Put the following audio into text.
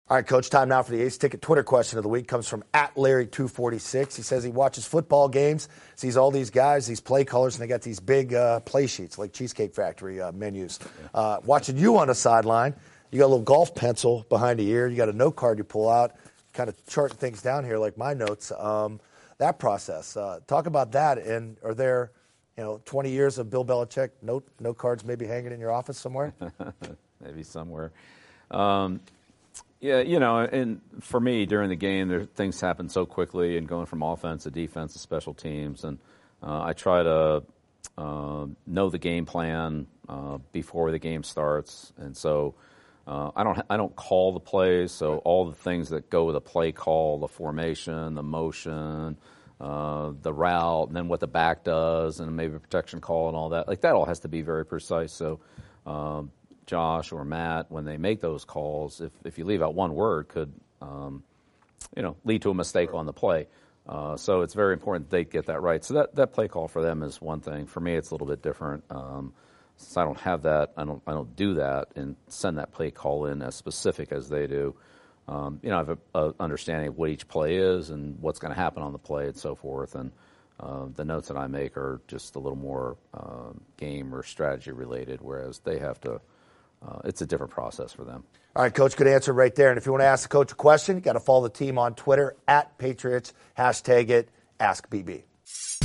All right, Coach, time now for the Ace Ticket Twitter question of the week. Comes from @Larry246. He says he watches football games, sees all these guys, these play callers, and they got these big play sheets like Cheesecake Factory menus. Watching you on the sideline, you got a little golf pencil behind the ear. You got a note card you pull out, kind of charting things down here like my notes. That process. Talk about that. And are there 20 years of Bill Belichick note cards maybe hanging in your office somewhere? Maybe somewhere. Yeah, and for me, during the game, things happen so quickly, and going from offense to defense to special teams, and I try to know the game plan before the game starts, and so I don't call the plays, so all the things that go with a play call, the formation, the motion, the route, and then what the back does, and maybe a protection call and all that, like that all has to be very precise. So Josh or Matt, when they make those calls, if you leave out one word, could lead to a mistake on the play. So it's very important they get that right. So that play call for them is one thing. For me, it's a little bit different. Since I don't have that, I don't do that and send that play call in as specific as they do. I have an understanding of what each play is and what's going to happen on the play and so forth. And the notes that I make are just a little more game or strategy related, whereas they have to. It's a different process for them. All right, Coach, good answer right there. And if you want to ask the coach a question, you got to follow the team on Twitter @Patriots, hashtag it, AskBB.